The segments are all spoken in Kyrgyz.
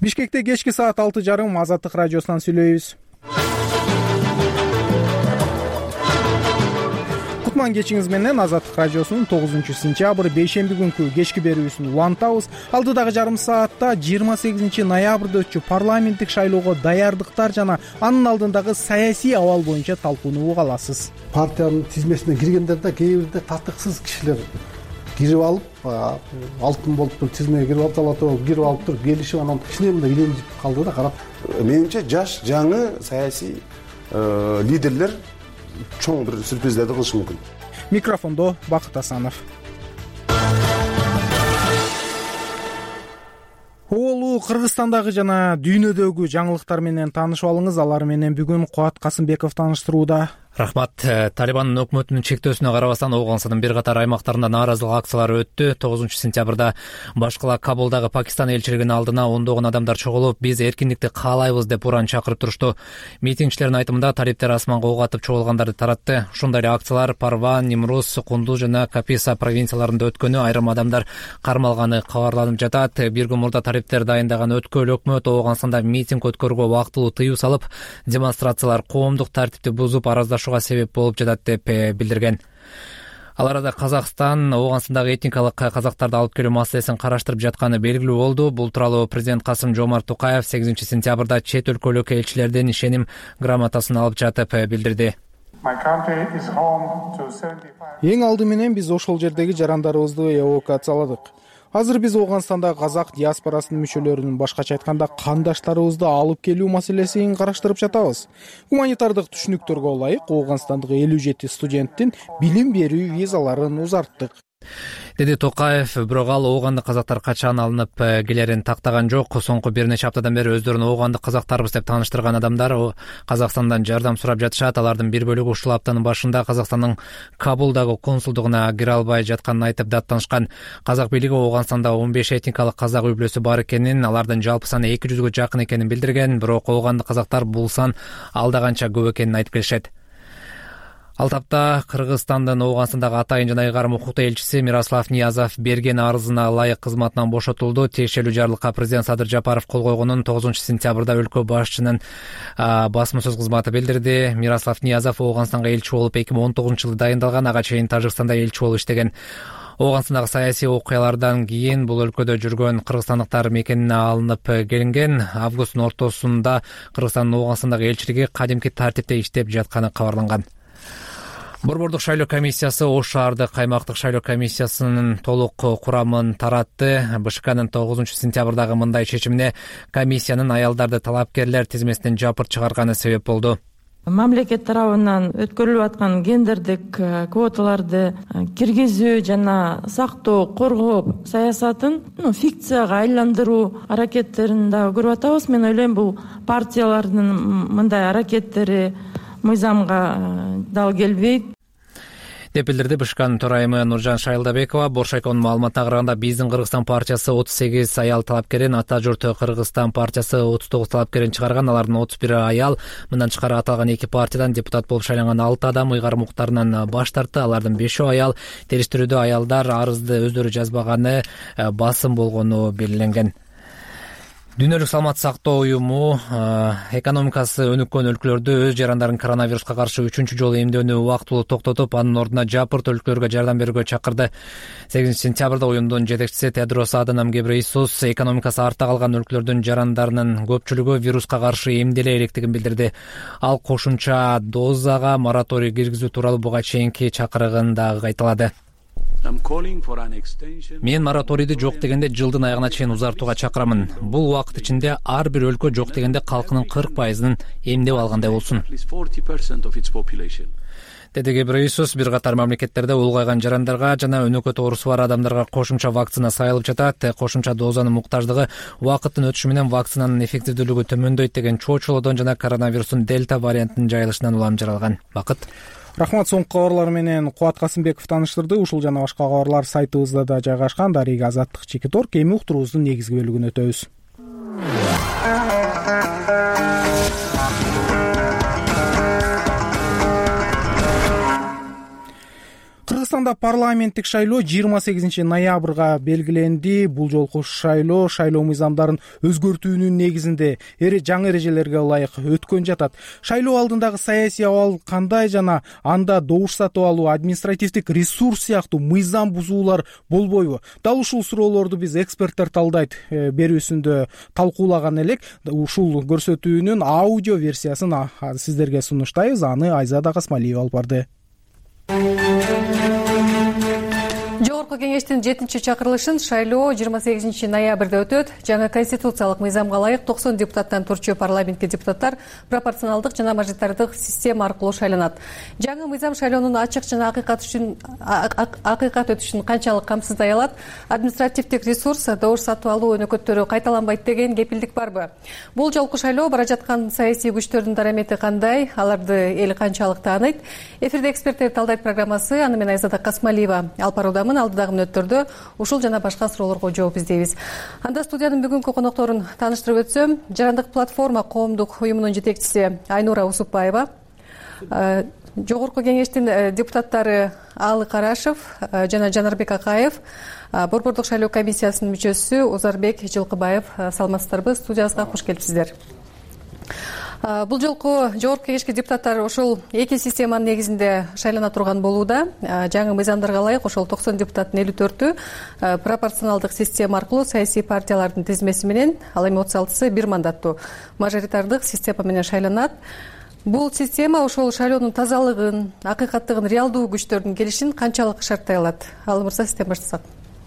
Бишкекте кечки саат 6:30 Азаттык радиосунан сүйлөйбүз. Кутман кечиңиз менен Азаттык радиосунун 9-сентябрь бейшемби күнкү кечки берүүсүн улантабыз. Алдыдагы жарым саатта 28-ноябрда өтчү парламенттик шайлоого даярдыктар жана анын алдындагы саясий абал боюнча талкууну уга аласыз. Партиянын тизмесине киргендерде кээ бирде татыксыз кишилер кирип алып, алтын болуп туруп тизмеге кирип алып, талата болуп кирип алып туруп келишип, анан кичине мындай илемжип калды да карап. Менимче жаш жаңы саясий лидерлер чоң бир сюрприздерди кылышы мүмкүн. Микрофондо Бакыт Асанов. Оолу Кыргызстандагы жана дүйнөдөгү жаңылыктар менен таанышып алыңыз. Алар менен бүгүн Кубат Касымбеков тааныштырууда. Рахмат. Талибандын өкмөтүнүн чектөөсүнө карабастан Ооганстандын бир катар аймактарында нааразылык акциялары өттү. 9-сентябрда башкала Кабулдагы Пакистан элчилигинин алдына ондогон адамдар чогулуп, биз эркиндикти каалайбыз деп уран чакырып турушту. Митингчилердин айтымында талиптер асманга ок атып чогулгандарды таратты. Ушундай эле акциялар Парван, Нимрус, Кунду жана Каписа провинцияларында өткөнү, айрым адамдар кармалганы кабарланып жатат. Бир күн мурда талиптер дайындаган өткөл өкмөт Ооганстанда митинг өткөрүүгө убактылуу тыюу салып, демонстрациялар коомдук тартипти бузуп араздашууга себеп болуп жатат деп билдирген. Ал арада Казакстан Ооганстандагы этникалык казактарды алып келүү маселесин караштырып жатканы белгилүү болду. Бул тууралуу президент Касым-Жомарт Токаев 8-сентябрда чет өлкөлүк элчилердин ишеним грамотасын алып жатып билдирди. Эң алды менен биз ошол жердеги жарандарыбызды эвакуацияладык. Азыр биз Ооганстандагы казак диаспорасынын мүчөлөрүнүн, башкача айтканда кандаштарыбызды алып келүү маселесин караштырып жатабыз. Гуманитардык түшүнүктөргө ылайык Ооганстандагы 57 студенттин билим берүү визаларын узарттык, деди Токаев. Бирок ал оогандык казактар качан алынып келерин тактаган жок. Соңку бир нече аптадан бери өздөрүн оогандык казактарбыз деп тааныштырган адамдар Казакстандан жардам сурап жатышат. Алардын бир бөлүгү ушул аптанын башында Казакстандын Кабулдагы консулдугуна кире албай жатканын айтып даттанышкан. Казак бийлиги Ооганстанда 15 этникалык казак үй бүлөсү бар экенин, алардын жалпы саны 200гө жакын экенин билдирген. Бирок оогандык казактар бул сан алда канча көп экенин айтып келишет. Ал тапта Кыргызстандын Ооганстандагы атайын жана ыйгарым укуктуу элчиси Мирослав Ниязов берген арызына ылайык кызматынан бошотулду. Тиешелүү жарлыкка президент Садыр Жапаров кол койгонун 9-сентябрда өлкө башчынын басма сөз кызматы билдирди. Мирослав Ниязов Ооганстанга элчи болуп 2019-жылы дайындалган, ага чейин Тажикстанда элчи болуп иштеген. Ооганстандагы саясий окуялардан кийин бул өлкөдө жүргөн кыргызстандыктар мекенине алынып келинген. Августтун ортосунда Кыргызстандын Ооганстандагы элчилиги кадимки тартипте иштеп жатканы кабарланган. Борбордук шайлоо комиссиясы Ош шаардык аймактык шайлоо комиссиясынын толук курамын таратты. БШКнын 9-сентябрдагы мындай чечимине комиссиянын аялдарды талапкерлер тизмесинен жапырт чыгарганы себеп болду. Мамлекет тарабынан өткөрүлүп аткан гендердик квоталарды киргизүү жана сактоо, коргоо саясатын фикцияга айландыруу аракеттерин да көрүп атабыз. Мен ойлойм, бул партиялардын мындай аракеттери мыйзамга дал келбейт деп билдирди БШКнын төрайымы Нуржан Шайлдабекова. Боршайконун маалыматына караганда биздин Кыргызстан партиясы 38 аял талапкерин, Ата журт Кыргызстан партиясы 39 талапкерин чыгарган. Алардын 31 аял. Мындан тышкары аталган эки партиядан депутат болуп шайланган 6 адам ыйгарым укуктарынан баш тартты. Алардын 5 аял. Териштирүүдө аялдар арызды өздөрү жазбаганы, басым болгону белгиленген. Дүйнөлүк саламат сактоо уюму экономикасы өнүккөн өлкөлөрдө өз жарандарын коронавируска каршы 3-чү жолу эмдөөнү убактылуу токтотуп, анын ордуна жапырт өлкөлөргө жардам берүүгө чакырды. 8-сентябрда уюмдун жетекчиси Тедрос Аданом Гебрейсус экономикасы артта калган өлкөлөрдүн жарандарынын көпчүлүгү вируска каршы эмделе электигин билдирди. Ал кошумча дозага мораторий киргизүү тууралуу буга чейинки чакырыгын дагы кайталады. Мен мораторийди жок дегенде жылдын аягына чейин узартууга чакырамын. Бул убакыт ичинде ар бир өлкө жок дегенде калкынын 40%-ын эмдеп алгандай болсун, деди Гебрейсус. Бир катар мамлекеттерде улгайган жарандарга жана өнөкөт оорусу бар адамдарга кошумча вакцина сайылып жатат. Кошумча дозанын муктаждыгы убакыттын өтүшү менен вакцинанын эффективдүүлүгү төмөндөйт деген чоочулоодон жана коронавирустун дельта вариантынын жайылышынан улам жаралган. Бакыт. Рахмат. Соңку кабарлар менен Кубат Касымбеков тааныштырды. Ушул жана башка кабарлар сайтыбызда да жайгашкан. Дарыга Азаттык Чекиторг. Эми уктуруубуздун негизги бөлүгүнө өтөбүз. Кыргызстанда парламенттик шайлоо 28 ноябрга белгиленди. Бул жолку шайлоо мыйзамдарын өзгөртүүнүн негизинде жаңы эрежелерге ылайык өткөн жатат. Шайлоо алдындагы саясий абал кандай жана анда добуш сатып алуу, административдик ресурс сыяктуу мыйзам бузуулар болбойбу? Дал ушул суроолорду биз эксперттер талдайт берүүсүндө талкуулаган элек. Ушул көрсөтүүнүн аудио версиясын сиздерге сунуштайбыз. Аны Айзада Касмалиева алып барды. Жогорку кеңештин 7-чакырылышын шайлоо 28 ноябрда өтөт. Жаңа конституциялык мыйзамга ылайык 90 депутаттан турчу парламентке депутаттар пропорционалдык жана мажоритардык система аркылуу шайланат. Жаңы мыйзам шайлоонун ачык жана акыйкат өтүшүн канчалык камсыздай алат? Административдик ресурс, добуш сатып алуу өнөкөттөрү кайталанбайт деген кепилдик барбы? Бул жолку шайлоо бара жаткан саясий күчтөрдүн дарамети кандай? Аларды эл канчалык тааныйт? Эфирде эксперттер талдайт программасы. Аны мен Айзада Касмалиева алып баруудамын. Алдыдагы мүнөттөрдө ушул жана башка суроолорго жооп издейбиз. Анда студиянын бүгүнкү конокторун тааныштырып өтсөм, Жарандык платформа коомдук уюмунун жетекчиси Айнура Усупбаева, Жогорку кеңештин депутаттары Алы Карашев жана Жанарбек Акаев, Борбордук шайлоо комиссиясынын мүчөсү Озарбек Жылкыбаев. Саламатсыздарбы? Студиябызга кош келипсиздер. Бул жолку жогорку кеңешке депутаттар ошол эки системанын негизинде шайлана турган болууда. Жаңы мыйзамдарга ылайык ошол 90 депутаттын 54-ü пропорционалдык система аркылуу саясий партиялардын тизмеси менен, ал эми 36-сы бир мандаттуу мажоритардык система менен шайланат. Бул система ошол шайлоонун тазалыгын, акыйкаттыгын, реалдуу күчтөрдүн келишин канчалык шарттай алат? Алы мырза, сизден баштасак.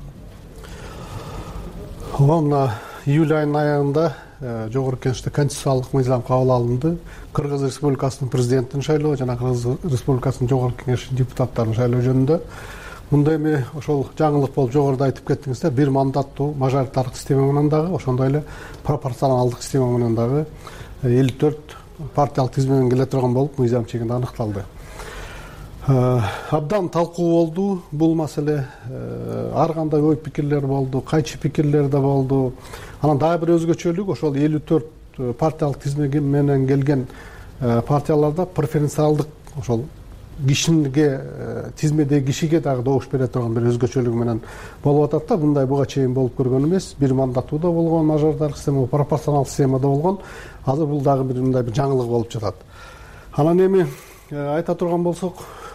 Мына июль айынын аягында жогорку кеңеште конституциялык мыйзам кабыл алынды. Кыргыз Республикасынын президентин шайлоо жана Кыргыз Республикасынын жогорку кеңешинин депутаттарын шайлоо жөнүндө. Мында эми ошол жаңылык болуп жогоруда айтып кеттиңиздер, бир мандаттуу мажоритардык система менен дагы, ошондой эле пропорционалдык система менен дагы 54 партиялык тизмеден келе турган болуп мыйзам чегинде аныкталды. Абдан талкуу болду бул маселе. Ар кандай ой пикирлер болду, кайчы пикирлер да болду. Анан дагы бир өзгөчөлүк ошол 54 партиялык тизме менен келген партияларда преференциалдык ошол кишиге, тизмедеги кишиге дагы добуш бере турган бир өзгөчөлүгү менен болуп атат да. Мындай буга чейин болуп көргөн эмес. Бир мандаттуу да болгон мажоритардык система, пропорционал система да болгон. Азыр бул дагы бир мындай бир жаңылык болуп жатат. Анан эми айта турган болсок,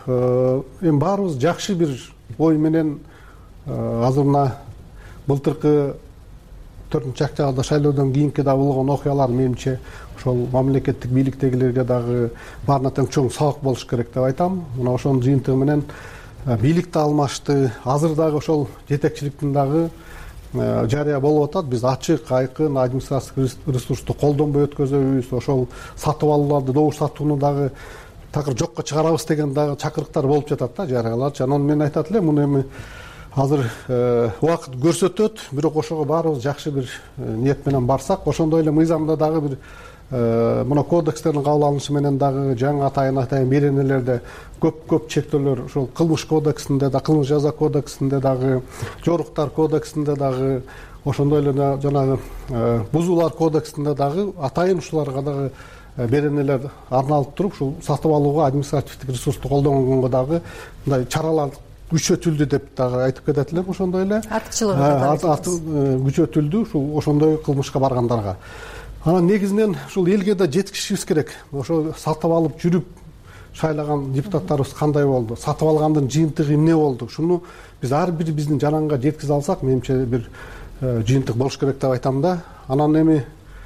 эми баарыбыз жакшы бир ой менен азыр мына былтыркы 4-чактагы шайлоодон кийинки да болгон окуялар менимче ошол мамлекеттик бийликтегилерге дагы баарына тең чоң сабак болуш керек деп айтам. Мына ошонун жыйынтыгы менен бийлик да алмашты. Азыр дагы ошол жетекчиликтин дагы жарыя болуп атат. Биз ачык, айкын административдик ресурсту колдонбой өткөзөбүз. Ошол сатып алууларды, добуш сатууну дагы такыр жокко чыгарабыз деген дагы чакырыктар болуп жатат да, жарыяларчы. Анан мен айтат элем, муну эми азыр убакыт көрсөтөт, бирок ошого баарыбыз жакшы бир ниет менен барсак, ошондой эле мыйзамда дагы бир мына кодекстердин кабыл алынышы менен дагы жаңы атайын беренелерде көп чектөөлөр ошол кылмыш кодексинде да, кылмыш жаза кодексинде дагы, жоруктар кодексинде дагы, ошондой эле жанагы бузуулар кодексинде дагы атайын ушуларга дагы беренелер арналып туруп, ушул сатып алууга административдик ресурсту колдонгонго дагы мындай чаралар күчөтүлдү деп дагы айтып кетет элем. Ошондой эле артыкчылыгы күчөтүлдү ушул ошондой кылмышка баргандарга. Анан негизинен ушул элге да жеткизишибиз керек. Ошо сатып алып жүрүп шайлаган депутаттарыбыз кандай болду? Сатып алгандын жыйынтыгы эмне болду? Шуну биз ар бир биздин жаранга жеткизе алсак, менимче бир жыйынтык болуш керек деп айтам да. Анан эми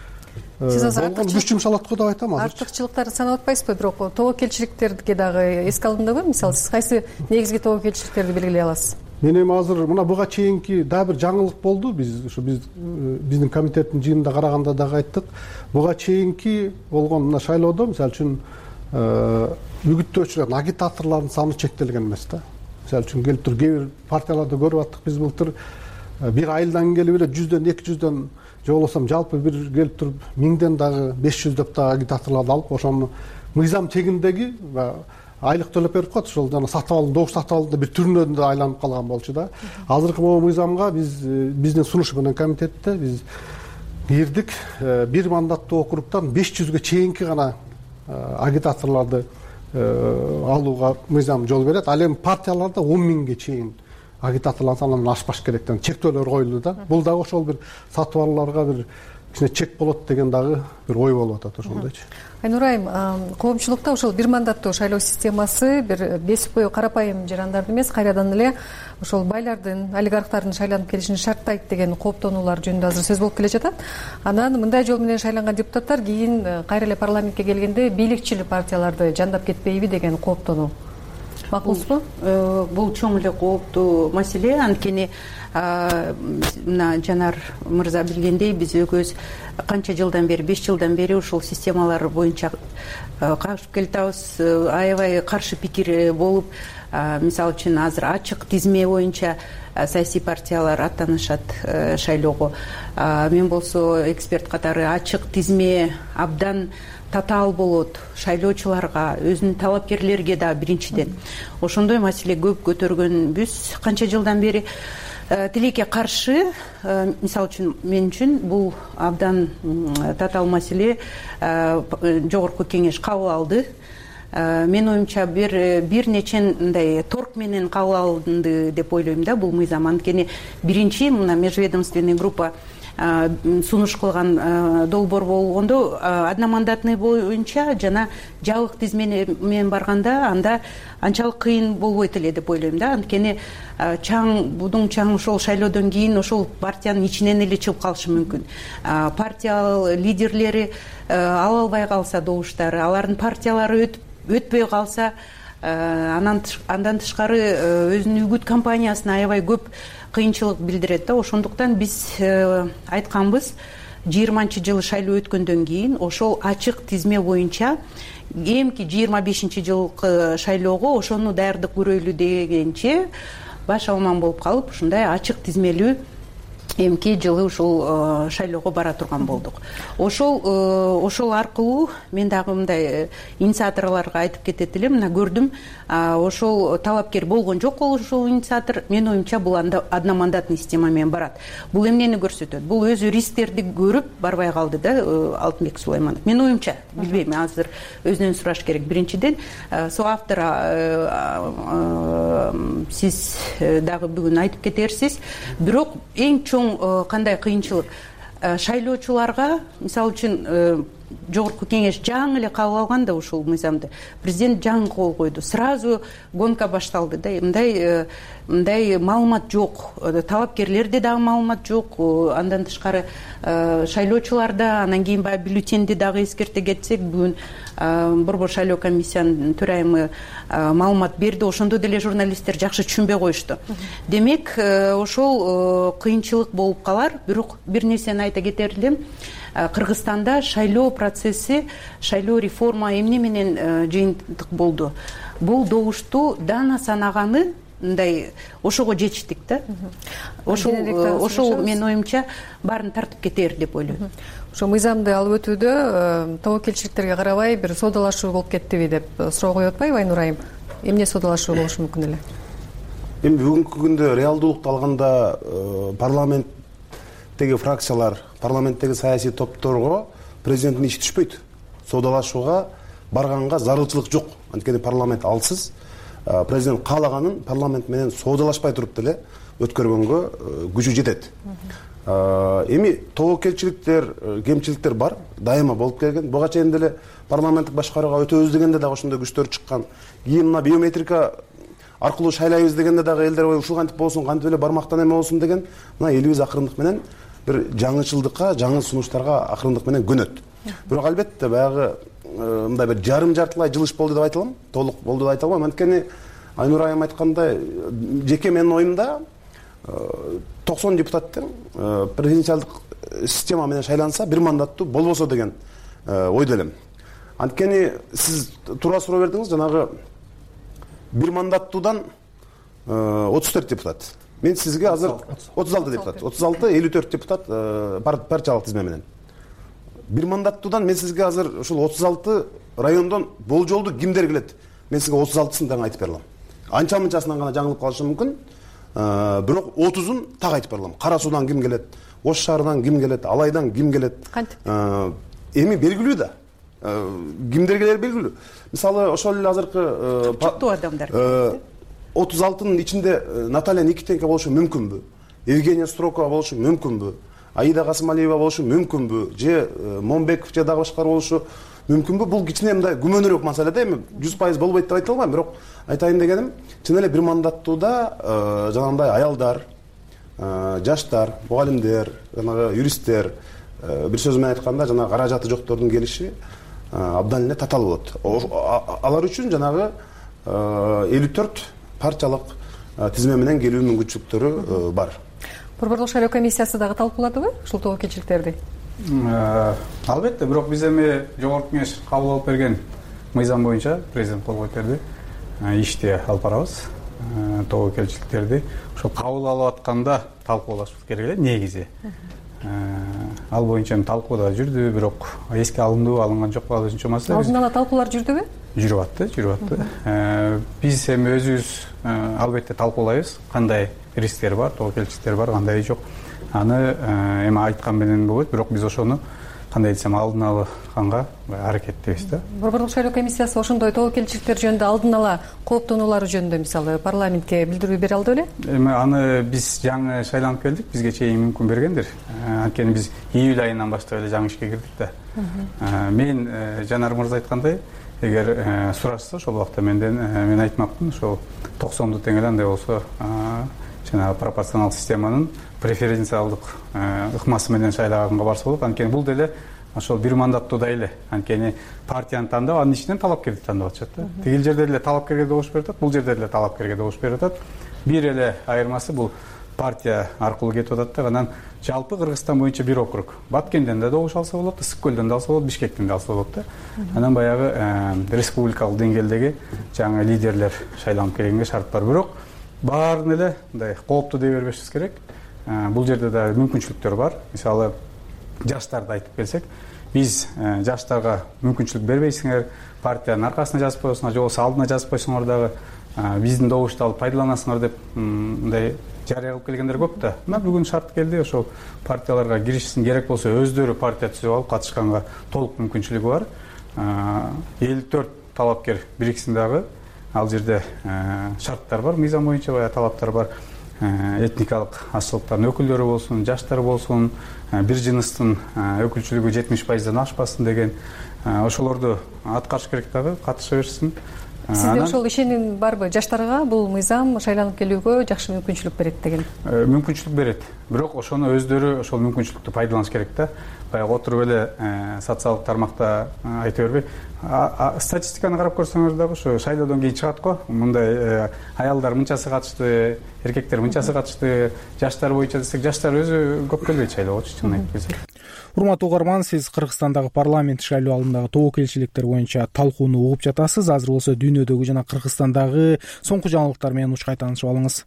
болгон күч жумшалат го деп айтам азыр. Артыкчылыктарды санап атпайсызбы? Бирок тобокелчиликтерге дагы эске алындыбы? Мисалы, сиз кайсы негизги тобокелчиликтерди белгилей аласыз? Мен эми азыр мына буга чейинки дагы бир жаңылык болду. Биздин комитеттин жыйынында караганда дагы айттык. Буга чейинки болгон мына шайлоодо, мисалы үчүн, үгүттөөчүлөр, агитаторлордун саны чектелген эмес да. Мисалы үчүн келип туруп кээ бир партияларда көрүп аттык биз былтыр бир айылдан келип эле 100дөн 200дөн же болбосо жалпы бир келип туруп 1000ден дагы 500 деп дагы агитаторлорду алып, ошону мыйзам чегиндеги айлык төлөп берип коет. Ошол жана сатып алуу, добуш сатып алууда бир түрүнөн да айланып калган болчу да. Азыркы могу мыйзамга биздин сунуш менен комитетте биз кирдик. Бир мандаттуу округтан 500ге чейинки гана агитаторлорду алууга мыйзам жол берет. Ал эми партияларда 10 миңге чейин агитацияланса андан ашпаш керек деген чектөөлөр коюлду да. Бул дагы ошол бир сатып алууларга бир кичине чек болот деген дагы бир ой болуп атат ошондойчу. Айнур айым, коомчулукта ошол бир мандаттуу шайлоо системасы бир бесип карапайым жарандарды эмес, кайрадан эле ошол байлардын, олигархтардын шайланып келишин шарттайт деген кооптонуулар жөнүндө азыр сөз болуп келе жатат. Анан мындай жол менен шайланган депутаттар кийин кайра эле парламентке келгенде бийликчил партияларды жандап кетпейби деген кооптонуу. Макулсузбу? Бул чоң эле кооптуу маселе. Анткени мына Жанар мырза билгендей, биз өгөз канча жылдан бери, 5 жылдан бери ушул системалар боюнча кашып келатабыз. Аябай каршы пикир болуп, мисалы үчүн азыр ачык тизме боюнча саясий партиялар аттанышат шайлоого. Мен болсо эксперт катары ачык тизме абдан татаал болот шайлоочуларга, өзүнүн талапкерлерге да биринчиден. Ошондой маселе көп көтөргөнбүз канча жылдан бери. Тилекке каршы, мисалы үчүн мен үчүн бул абдан татаал маселе. Жогорку кеңеш кабыл алды. Мен оюмча бир нече мындай торг менен кабыл алынды деп ойлойм да бул мыйзам. Анткени биринчи мына межведомственный группа сунуш кылган долбоор болгондо одномандатный боюнча жана жабык тизме менен барганда анда анчалык кыйын болбойт эле деп ойлойм да. Анткени будуң чаң ошол шайлоодон кийин ошол партиянын ичинен эле чыгып калышы мүмкүн. Партия лидерлери ала албай калса добуштары, алардын партиялары өтпөй калса, андан тышкары өзүнүн үгүт компаниясына аябай көп кыйынчылык билдирет да. Ошондуктан биз айтканбыз, 20-жылы шайлоо өткөндөн кийин ошол ачык тизме боюнча эмки 25-жылкы шайлоого ошону даярдык көрөйлү дегенче баш алман болуп калып, ушундай ачык тизмелүү эмки жылы ушул шайлоого бара турган болдук. Ошол аркылуу мен дагы мындай инициаторлорго айтып кетет элем, мына көрдүм, ошол талапкер болгон жок ошол инициатор. Мен оюмча бул одномандатный система менен барат. Бул эмнени көрсөтөт? Бул өзү рисктерди көрүп барбай калды да Алтынбек Сулайманов. Мен оюмча, билбейм, азыр өзүнөн сураш керек. Биринчиден, соавтор сиз дагы бүгүн айтып кетерсиз. Бирок эң чоң кандай кыйынчылык шайлоочуларга, мисалы үчүн жогорку кеңеш жаңы эле кабыл алганда ушул мыйзамды президент жаңы кол койду, сразу гонка башталды да. Мындай маалымат жок, талапкерлерде дагы маалымат жок. Андан тышкары шайлоочуларда, анан кийин баягы бюллетенди дагы эскерте кетсек, бүгүн Борбор шайлоо комиссиянын төрайымы маалымат берди. Ошондо деле журналисттер жакшы түшүнбөй коюшту. Демек, ошол кыйынчылык болуп калар. Бирок бир нерсени айта кетер элем. Кыргызстанда шайлоо процесси, шайлоо реформа эмне менен жыйынтык болду? Бул добушту дана санаганы мындай ошого жетиштик да. Ошол мен оюмча баарын тартып кетер деп ойлойм. Ошо мыйзамды алып өтүүдө тобокелчиликтерге карабай бир соодалашуу болуп кеттиби деп суроо коюп атпайбы Айнур айым? Эмне соодалашуу болушу мүмкүн эле? Эми бүгүнкү күндө реалдуулукту алганда парламенттеги фракциялар, парламенттеги саясий топторго президенттин иши түшпөйт. Соодалашууга барганга зарылчылык жок. Анткени парламент алсыз. Президент каалаганын парламент менен соодалашпай туруп деле өткөргөнгө күчү жетет. Эми тобокелчиликтер, кемчиликтер бар, дайыма болуп келген. Буга чейин деле парламенттик башкарууга өтөбүз дегенде дагы ошондой күчтөр чыккан. Кийин мына биометрика аркылуу шайлайбыз дегенде дагы элдер ушул кантип болсун, кантип эле бармактан эме болсун деген, мына элибиз акырындык менен бир жаңычылдыкка, жаңы сунуштарга акырындык менен көнөт. Бирок албетте баягы мындай бир жарым-жартылай жылыш болду деп айта алам, толук болду деп айта албайм. Анткени Айнур айым айткандай, жеке менин оюмда 90 депутаттын президенциалдык система менен шайланса, бир мандаттуу болбосо деген ойдо элем. Анткени сиз туура суроо бердиңиз, жанагы бир мандаттуудан 34 депутат. Мен сизге азыр 36 депутат, 56-54 депутат партиялык тизме менен. Бир мандаттуудан мен сизге азыр ушул 36 райондон болжолду кимдер келет? Мен сизге 36-сын да айтып бере алам. Анча-мынчасынан гана жаңылып калышы мүмкүн. Бирок 30-ун так айтып бере алам. Кара Суудан ким келет? Ош шаарынан ким келет? Алайдан ким келет? Эми белгилүү да. кимдергелер белгилүү. Мисалы ошол эле азыркы жүктүү адамдар 36-нын ичинде Наталья Никитенко болушу мүмкүнбү? Евгения Строкова болушу мүмкүнбү? Аида Касымалиева болушу мүмкүнбү? Же Момбеков же дагы башкалар болушу мүмкүнбү? Бул кичине мындай күмөнүрөөк маселе да. Эми 100% болбойт деп айта албайм, бирок айтайын дегеним, чын эле бир мандаттууда жанагындай аялдар, жаштар, мугалимдер, жанагы юристтер, бир сөз менен айтканда жанагы каражаты жоктордун келиши абдан эле татаал болот. Алар үчүн жанагы 54 партиялык тизме менен келүү мүмкүнчүлүктөрү бар. Борборлук шайлоо комиссиясы дагы талкууладыбы ушул тобокелчиликтерди? Албетте, бирок биз эми жогорку кеңеш кабыл алып берген мыйзам боюнча президент кол койгон ишти алып барабыз. Тобокелчиликтерди ошол кабыл алып атканда талкуулашыбыз керек эле негизи. Ал боюнча талкууда жүрдү, бирок эске алынды, алынган жокпу, ал өзүнчө маселе. Алдын ала талкуулар жүрдүбү? Жүрүп атты. Биз эми өзүбүз албетте талкуулайбыз, кандай рисктер бар, тобокелчиликтер бар, кандай жок. Аны эми айткан менен болбойт, бирок биз ошону кандай десем алдын алганга аракеттебиз да. Борборлук шайлоо комиссиясы ошондой тобокелчиликтер жөнүндө алдын ала кооптонуулары жөнүндө мисалы парламентке билдирүү бере алды беле? Эми аны биз жаңы шайланып келдик, бизге чейин мүмкүн бергендир. Анткени биз июль айынан баштап эле жаңы ишке кирдик да. Мен Жанар мырза айткандай, эгер сурашса ошол убакта менден мен айтмакмын, ошол 90 теңге андай болсо жанагы пропорционал системанын преференциалдык ыкмасы менен шайлаганга барса болот. Анткени бул деле ошол бир мандаттуудай эле. Анткени партияны тандап, анын ичинен талапкерди тандап атышат да. Тигил жерде деле талапкерге добуш берип атат, бул жерде деле талапкерге добуш берип атат. Бир эле айырмасы бул партия аркылуу кетип атат да. Анан жалпы Кыргызстан боюнча бир округ. Баткенден да добуш алса болот, Ысык көлдөн да алса болот, Бишкектен да алса болот да. Анан баягы республикалык деңгээлдеги жаңы лидерлер шайланып келгенге шарт бар. Бирок баарын эле мындай кооптуу дей бербешибиз керек. Бул жерде да мүмкүнчүлүктөр бар. Мисалы жаштарды айтып келсек, биз жаштарга мүмкүнчүлүк бербейсиңер, партиянын аркасына жазып коесуңар, же болбосо алдына жазып койсоңор дагы биздин добушту алып пайдаланасыңар деп мындай жарыя кылып келгендер көп да. Мына бүгүн шарт келди, ошол партияларга киришсин, керек болсо өздөрү партия түзүп алып катышканга толук мүмкүнчүлүгү бар. 54 талапкер бириксин дагы. Ал жерде шарттар бар, мыйзам боюнча баягы талаптар бар. Этникалык азчылыктардын өкүлдөрү болсун, жаштар болсун, бир жыныстын өкүлчүлүгү 70%дан ашпасын деген ошолорду аткарыш керек дагы, катыша берсин. Сизде ошол ишеним барбы? Жаштарга бул мыйзам шайланып келүүгө жакшы мүмкүнчүлүк берет деген? Мүмкүнчүлүк берет. Бирок ошону өздөрү ошол мүмкүнчүлүктү пайдаланыш керек да. Баягы отуруп эле социалдык тармакта айта бербей. Статистиканы карап көрсөңөр дагы ошо шайлоодон кийин чыгат го. Мындай аялдар мынчасы катышты, эркектер мынчасы катышты, жаштар боюнча десек, жаштар өзү көп келбейт шайлоого, чын айтып келсек. Урматтуу угарман, сиз Кыргызстандагы парламент шайлоо алдындагы тобокелчиликтер боюнча талкууну угуп жатасыз. Азыр болсо дүйнөдөгү жана Кыргызстандагы соңку жаңылыктар менен учкай таанышып алыңыз.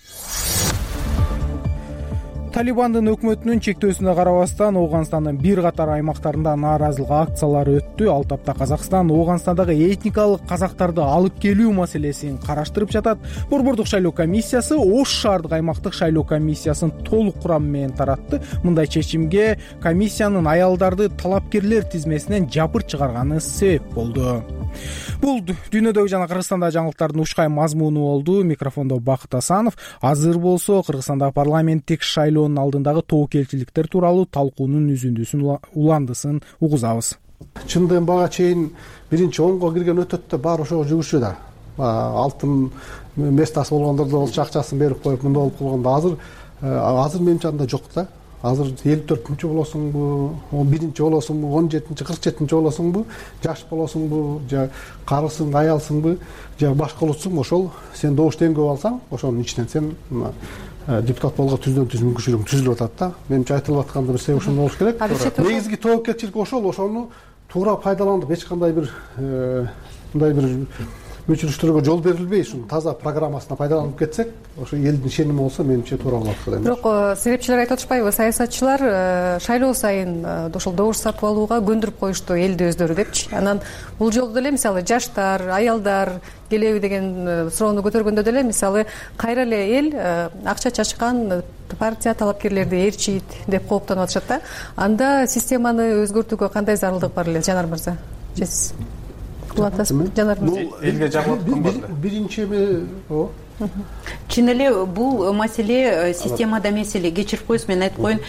Талибандын өкмөтүнүн чектөөсүнө карабастан Ооганстандын бир катар аймактарында нааразылык акциялары өттү. Ал тапта Казакстан Ооганстандагы этникалык казактарды алып келүү маселесин караштырып жатат. Борбордук шайлоо комиссиясы Ош шаардык аймактык шайлоо комиссиясын толук курамы менен таратты. Мындай чечимге комиссиянын аялдарды талапкерлер тизмесинен жапырт чыгарганы себеп болду. Бул дүйнөдөгү жана Кыргызстандагы жаңылыктардын учкай мазмуну болду. Микрофондо Бакыт Асанов. Азыр болсо Кыргызстандагы парламенттик шайлоонун алдындагы тобокелчиликтер тууралуу талкуунун үзүндүсүн, уландысын угузабыз. Чындыгын бага чейин биринчи 10го кирген өтөт да баары ошого жүгүрчү да. Алтын местасы болгондор да болчу акчасын берип коюп мындай болуп калганда азыр менимче андай жок да. Азыр 54-чү болосуңбу, 11-чи болосуңбу, 17-чи, 47-чи болосуңбу, жаш болосуңбу, же карысың, аялсыңбы, же башка улутсуңбу, ошол сен добуш теңгөө алсаң, ошонун ичинен сен депутат болгонго түздөн-түз мүмкүнчүлүгүң түзүлүп атат да. Менимче айтылып атканда бир себеп ошондой болуш керек. Негизги тобокелчилик ошону туура пайдаланып, эч кандай бир мындай бир өчүрүштөргө жол берилбей, ушун таза программасына пайдаланып кетсек, ошо элдин ишеними болсо менимче туура болот деп ойлойм. Бирок себепчилер айтып атышпайбы? Саясатчылар шайлоо сайын ошол добуш сатып алууга көндүрүп коюшту элди өздөрү депчи. Анан бул жолу деле мисалы жаштар, аялдар келеби деген суроону көтөргөндө деле мисалы кайра эле эл акча чачкан партия талапкерлерди ээрчийт деп кооптонуп атышат да. Анда системаны өзгөртүүгө кандай зарылдык бар эле, Жанар мырза? же сиз кылып атасызбы жанар? Элге жагылып аткан биринчи эме чын эле бул маселе системада эмес эле. Кечирип коесуз, мен айтып коеюн,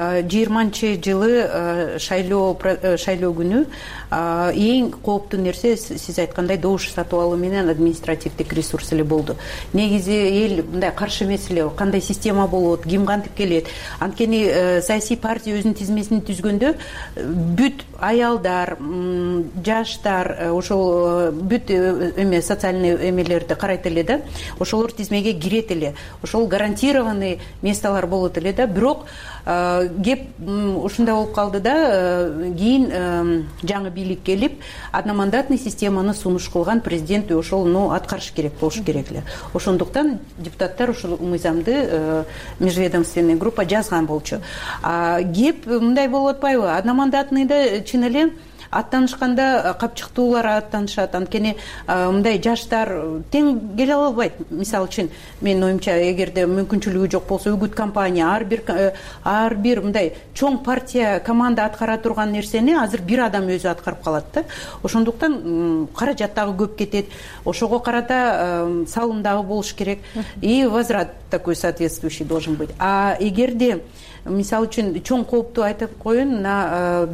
20-жылы шайлоо күнү эң кооптуу нерсе сиз айткандай добуш сатып алуу менен административдик ресурс эле болду. Негизи эл мындай каршы эмес эле, кандай система болот, ким кантип келет. Анткени саясий партия өзүнүн тизмесин түзгөндө бүт аялдар, жаштар, ошол бүт эме социальный эмелерди карайт эле да. Ошолор тизмеге кирет эле. Ошол гарантированный месталар болот эле да. Бирок кеп ушундай болуп калды да, кийин жаңы бийлик келип, одномандатный системаны сунуш кылган президент ошол аткарыш керек, болуш керек эле. Ошондуктан депутаттар ушул мыйзамды межведомственный группа жазган болчу. Кеп мындай болуп атпайбы? Одномандатныйда чын эле аттанышканда капчыктуулар аттанышат. Анткени мындай жаштар тең келе албайт. Мисалы үчүн, менин оюмча, эгерде мүмкүнчүлүгү жок болсо, үгүт компания, ар бир мындай чоң партия, команда аткара турган нерсени азыр бир адам өзү аткарып калат да. Ошондуктан каражат дагы көп кетет. Ошого карата салым дагы болуш керек. И возврат такой соответствующий должен быть. А эгерде мисалы үчүн чоң коопту айтып коеюн, на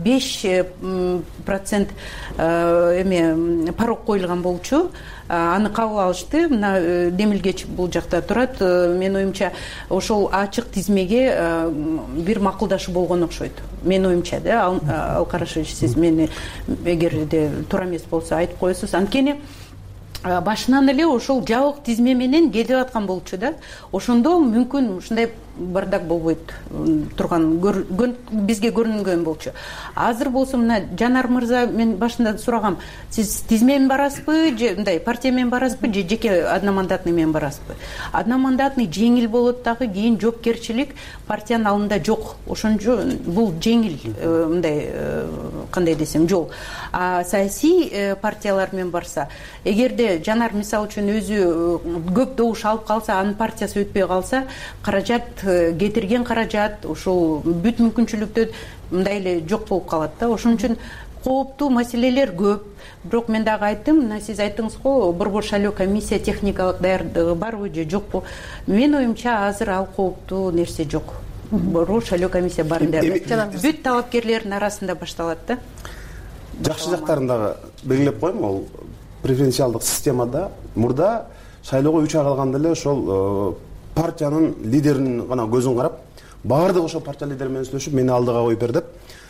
5% эме порог коюлган болчу. Аны кабыл алышты. Мына Демилгеч бул жакта турат. Менин оюмча, ошол ачык тизмеге бир макулдашуу болгон окшойт. Менин оюмча да, ал карашыч, сиз мени эгерде туура эмес болсо айтып коесуз. Анткени башынан эле ошол жабык тизме менен келип аткан болчу да. Ошондо мүмкүн ушундай бардак болбойт турган бизге көрүнгөн болчу. Азыр болсо мына Жанар мырза, мен башында сурагам, сиз тизме менен барасызбы, же мындай партия менен барасызбы, же жеке одномандатный менен барасызбы? Одномандатный жеңил болот дагы, кийин жоопкерчилик партиянын алдында жок. Ошончо бул жеңил мындай кандай десем жол. А саясий партиялар менен барса, эгерде Жанар мисалы үчүн өзү көп добуш алып калса, анын партиясы өтпөй калса, каражат кетирген каражат ошол бүт мүмкүнчүлүктөр мындай эле жок болуп калат да. Ошон үчүн кооптуу маселелер көп. Бирок мен дагы айттым, мына сиз айттыңыз го, борбор шайлоо комиссия техникалык даярдыгы барбы же жокпу? Менин оюмча, азыр ал кооптуу нерсе жок. Борбор шайлоо комиссия бар деп. Бүт талапкерлердин арасында башталат да. Жакшы жактарын дагы белгилеп коеюн. Ол преференциалдык системада мурда шайлоого 3 ай калганда эле ошол партиянын лидеринин гана көзүн карап, баардык ошол партия лидери менен сүйлөшүп, мени алдыга коюп бер деп,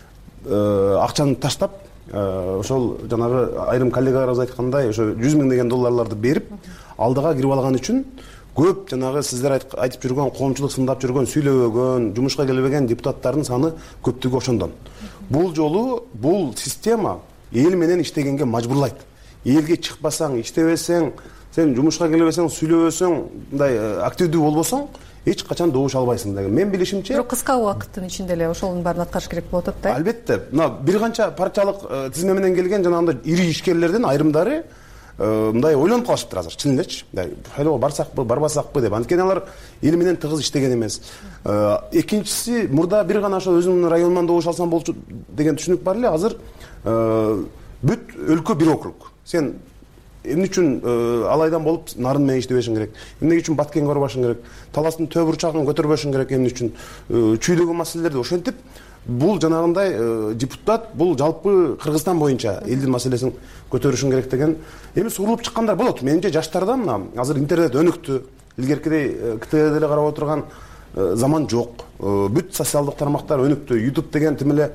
акчаны таштап, ошол жанагы айрым коллегаларыбыз айткандай, ошо 100 000 деген долларларды берип, алдыга кирип алган үчүн көп жанагы сиздер айтып жүргөн, коомчулук сындап жүргөн, сүйлөбөгөн, жумушка келбеген депутаттардын саны көптүгү ошондон. Бул жолу бул система эл менен иштегенге мажбурлайт. Элге чыкпасаң, иштебесең, сен жумушка келбесең, сүйлөбөсөң, мындай активдүү болбосоң, эч качан добуш албайсың деген. Мен билишимче, бирок кыска убакыттын ичинде эле ошонун баарын аткарыш керек болуп атат да. Албетте, мына бир канча партиялык тизме менен келген жанагындай ири ишкерлердин айрымдары мындай ойлонуп калышыптыр азыр, чын элечи. Шайлоого барсакпы, барбасакпы деп. Анткени алар эл менен тыгыз иштеген эмес. Экинчиси, мурда бир гана ошо өзүмдүн районуман добуш алсам болчу деген түшүнүк бар эле. Азыр бүт өлкө бир округ. Сен эмне үчүн алайдан болуп нарын менен иштебешиң керек? Эмне үчүн Баткенге барбашың керек? Таластын төбүр бурчагын көтөрбөшүң керек? Эмне үчүн? Чүйдөгөн маселелерди ошентип, бул жанагындай депутат, бул жалпы Кыргызстан боюнча элдин маселесин көтөрүшүң керек деген эми сурулуп чыккандар болот. Менимче жаштарда мына азыр интернет өнүктү. Илгеркидей КТВ деле карап отурган заман жок. Бүт социалдык тармактар өнүктү. YouTube деген тим эле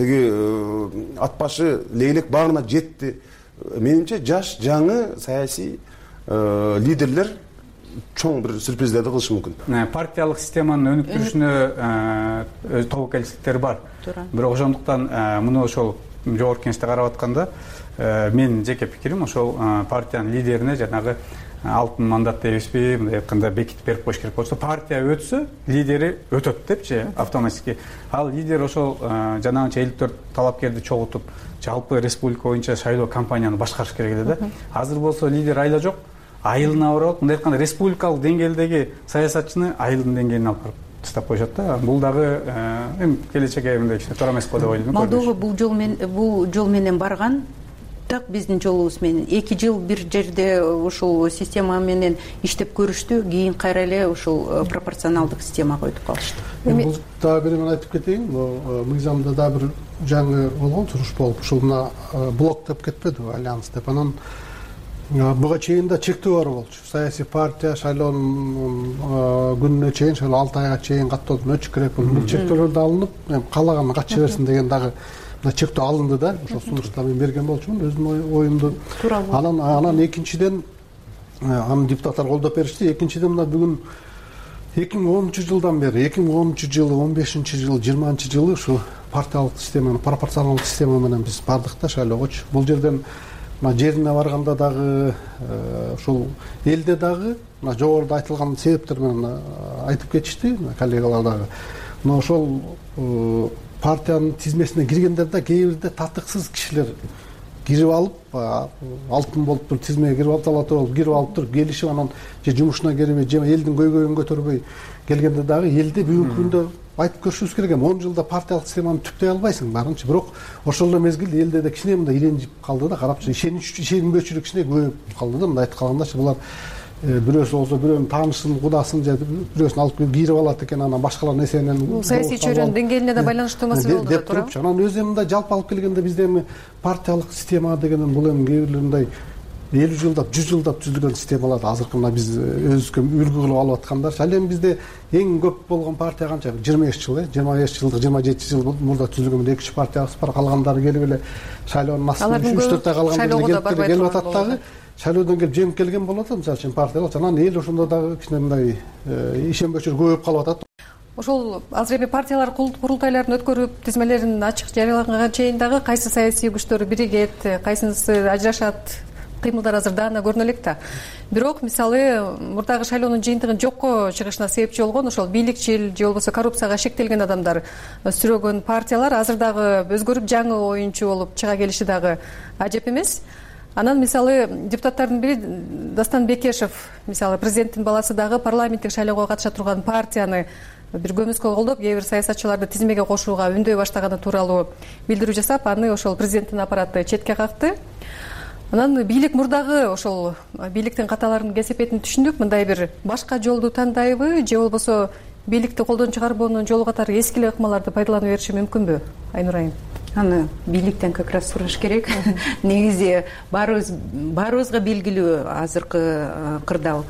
ат башы лейлек баарына жетти. Менимче жаш жаңы саясий лидерлер чоң бир сюрприздерди кылышы мүмкүн. Партиялык системанын өнүктүрүшүнө тобокелчиликтер бар. Бирок ошондуктан муну ошол жогорку кеңеште карап атканда менин жеке пикирим, ошол партиянын лидерине жанагы алтын мандат дейбизби, мындай айтканда бекитип берип коюш керек болсо, партия өтсө, лидери өтөт депчи, автоматически. Ал лидер ошол жанагынча 54 талапкерди чогултуп, жалпы республика боюнча шайлоо кампанияны башкарыш керек эле да. Азыр болсо лидер айла жок, айылына барып, мындай айтканда республикалык деңгээлдеги саясатчыны айылдын деңгээлине алып барып тастап коюшат да. Бул дагы эми келечекке мындай туура эмес го деп ойлойм. Молдова бул жол менен барган так биздин жолубуз менен 2 жыл бир жерде ушул система менен иштеп көрүштү, кийин кайра эле ушул пропорционалдык системага өтүп калышты. Бул дагы бир мен айтып кетейин, мыйзамда да бир жаңы болгон суруш болуп, ушул мына блок деп кетпеди, альянс деп. Анан буга чейин да чектөө бар болчу. Саясий партия шайлоонун күнүнө чейин, шайлоо 6 айга чейин каттоодон өтүш керек. Бул чектөөлөр да алынып, каалаган катыша берсин деген дагы чектөө алынды да. Ошол сунушту мен берген болчумун, өзүмдүн оюмду. Анан экинчиден депутаттар колдоп беришти. Экинчиден мына бүгүн 2010 жылдан бери 2010 жылы, 15 жыл, 20 жылы ушу партиялык система, пропорционалдык система менен биз бардык да шайлоогочу. Бул жерден жерине барганда дагы ушул элде дагы жогоруда айтылган себептер менен айтып кетишти коллегалар дагы. Мына ошол партиянын тизмесине киргендер да кээ бирде татыксыз кишилер кирип алып, алтын болуп туруп тизмеге кирип алып, талата болуп кирип алып туруп келишип, анан же жумушуна келбей, же элдин көйгөйүн көтөрбөй келгенде дагы элде бүгүнкү күндө айтып көрүшүбүз керек. 10 жылда партиялык системаны түптөй албайсың барынча, бирок ошол эле мезгилде элде да кичине мындай иренжип калды да, карапчы ишенбөөчүлүк кичине көбөйүп калды да. Мындай айтканда калгандачы булар бирөөсү болсо бирөөнүн таанышын, кудасын же бирөөсүн алып кирип алат экен, анан башкалардын эсебинен бул саясий чөйрөнүн деңгээлине да байланыштуу маселе болду деп турупчу. Анан өзү мындай жалпы алып келгенде бизде эми партиялык система деген бул эми кээ бирлер мындай 50 жылдап, 100 жылдап түзүлгөн системаларды азыркы мына биз өзүбүзгө үлгү кылып алып аткандар. Ал эми бизде эң көп болгон партия канча? 25 жыл, 25 жылдык, 27 жыл мурда түзүлгөн 2-3 партиябыз бар. Калгандары келип эле шайлоонун астында 3-4 ай калгандары келип атат дагы. Шайлоодон келип жеңип келген болуп атат, мисалы үчүн партиялар. Анан эл ошондо дагы кичине мындай ишенбөөчүлүк көбөйүп калып атат. Ошол азыр эми партиялар курултайларын өткөрүп, тизмелерин ачык жарыялаганга чейин дагы кайсы саясий күчтөр биригет, кайсынысы ажырашат, кыймылдар азыр даана көрүнө элек да. Бирок мисалы мурдагы шайлоонун жыйынтыгын жокко чыгышына себепчи болгон ошол бийликчил же болбосо коррупцияга шектелген адамдар сүрөгөн партиялар азыр дагы өзгөрүп жаңы оюнчу болуп чыга келиши дагы ажеп эмес. Анан мисалы депутаттардын бири Дастан Бекешев, мисалы президенттин баласы дагы парламенттик шайлоого катыша турган партияны бир көмүскө колдоп, кээ бир саясатчыларды тизмеге кошууга үндөй баштаганы тууралуу билдирүү жасап, аны ошол президенттин аппараты четке какты. Анан бийлик мурдагы ошол бийликтин каталарын кесепетин түшүндүк. Мындай бир башка жолду тандайбы же болбосо бийликти колдон чыгарбоонун жолу катары эски эле ыкмаларды пайдалана бериши мүмкүнбү? Айнур айым. Аны бийликтен как раз сураш керек. Негизи баарыбызга белгилүү азыркы кырдаал.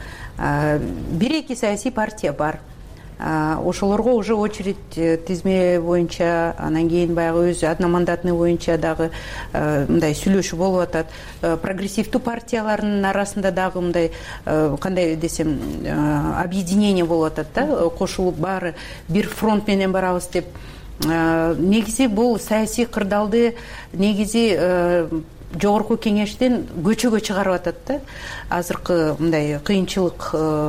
Бир-эки саясий партия бар. Ошолорго уже очередь тизме боюнча, анан кийин баягы өзү одномандатный боюнча дагы мындай сүйлөшүү болуп атат. Прогрессивдүү партиялардын арасында дагы мындай кандай десем объединение болуп атат да, кошулуп баары бир фронт менен барабыз деп. Негизи бул саясий кырдаалды негизи жогорку кеңештен көчөгө чыгарып атат да. Азыркы мындай кыйынчылык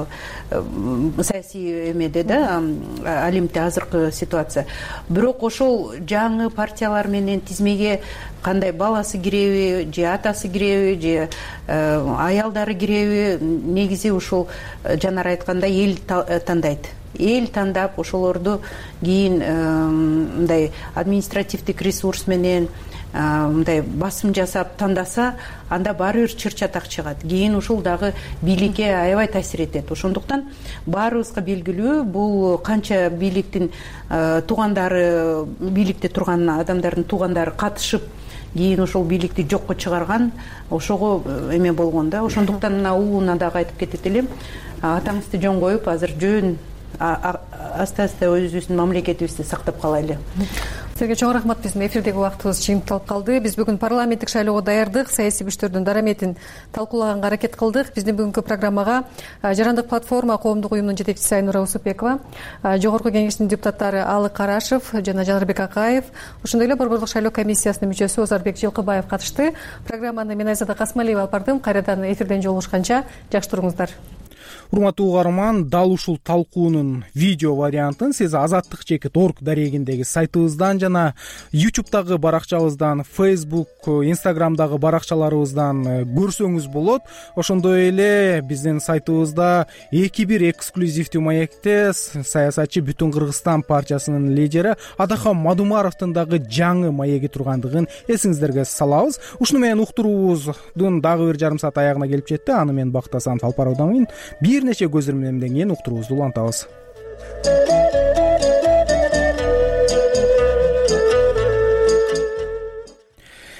саясий эмеде да, алимде азыркы ситуация. Бирок ошол жаңы партиялар менен тизмеге кандай баласы киреби, же атасы киреби, же аялдары киреби, негизи ушул жанар айткандай эл тандайт. Эл тандап ошолорду кийин мындай административдик ресурс менен мындай басым жасап тандаса, анда баары бир чыр-чатак чыгат. Кийин ушул дагы бийликке аябай таасир этет. Ошондуктан баарыбызга белгилүү, бул канча бийликтин туугандары, бийликте турган адамдардын туугандары катышып, кийин ошол бийликти жокко чыгарган, ошого эме болгон да. Ошондуктан мына уулуна дагы айтып кетет элем, атаңызды жөн коюп, азыр жөн аста-аста өзүбүздүн мамлекетибизди сактап калайлы. Сизге чоң рахмат. Биздин эфирдеги убактыбыз жыйынтылып калды. Биз бүгүн парламенттик шайлоого даярдык, саясий күчтөрдүн дараметин талкуулаганга аракет кылдык. Биздин бүгүнкү программага Жарандык платформа коомдук уюмунун жетекчиси Айнура Усупбекова, Жогорку кеңештин депутаттары Алык Карашев жана Жанарбек Акаев, ошондой эле Борборлук шайлоо комиссиясынын мүчөсү Озарбек Жылкыбаев катышты. Программаны мен Айзада Касмалиева алып бардым. Кайрадан эфирден жолугушканча жакшы туруңуздар. урматтуу угарман, дал ушул талкуунун видео вариантын сиз azattik.org дарегиндеги сайтыбыздан жана YouTube'дагы баракчабыздан, Facebook, Instagram'дагы баракчаларыбыздан көрсөңүз болот. Ошондой эле биздин сайтыбызда 2-1 эксклюзивдүү маекте саясатчы Бүтүн Кыргызстан партиясынын лидери Адахан Мадумаровдун дагы жаңы маеги тургандыгын эсиңиздерге салабыз. Ушуну менен уктуруубуздун дагы бир жарым саат аягына келип жетти. Аны мен Бактасан Талпаровдомун. Бир нече көзөрмөмдөн кийин уктуруубузду улантабыз.